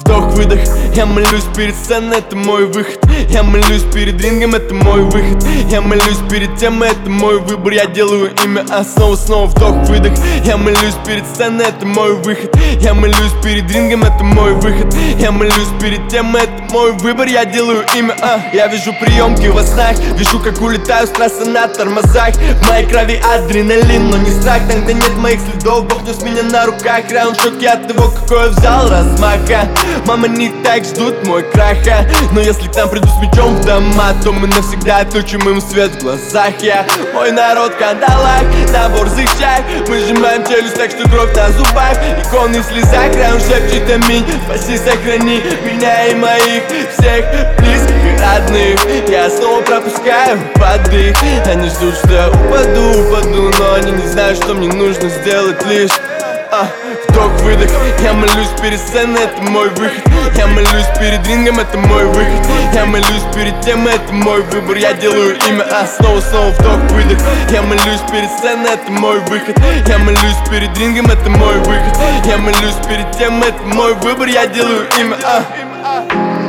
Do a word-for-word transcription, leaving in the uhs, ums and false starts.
вдох-выдох. Я молюсь перед сценой, это мой выход. Я молюсь перед рингом, это мой выход. Я молюсь перед темой, это мой выбор. Я делаю имя, а снова-снова вдох-выдох. Я молюсь перед сценой, это мой выход. Я молюсь перед рингом, это мой выход. Я молюсь перед темой, это мой выбор. Я делаю имя, а я вижу приемки во снах. Вижу, как улетаю с трассы на тормозах. В моей крови адреналин, но не страх. Там, где нет моих следов, Бог нес меня на руках. Раунд в шоке от того, какой я взял размаха. Мама, не так ждут мой краха. Но если к нам придут с мечом в дома, то мы навсегда отключим им свет в глазах. Я мой народ в кандалах, на борзых шаг. Мы сжимаем челюсть так, что кровь на зубах. Иконы в слезах, раунд шепчет аминь. Спаси, сохрани меня и моих всех близких и родных. Я снова пропускаю подых. Они ждут, что я упаду, упаду, но они не знают, что мне нужно сделать лишь а, вдох-выдох. Я молюсь перед сценой, это мой выход. Я молюсь перед рингом, это мой выход. Я молюсь перед темой, это мой выбор. Я делаю имя, а снова-снова вдох-выдох. Я молюсь перед сценой, это мой выход. Я молюсь перед рингом, это мой выход. Я молюсь перед темой, это мой выбор. Я делаю имя, а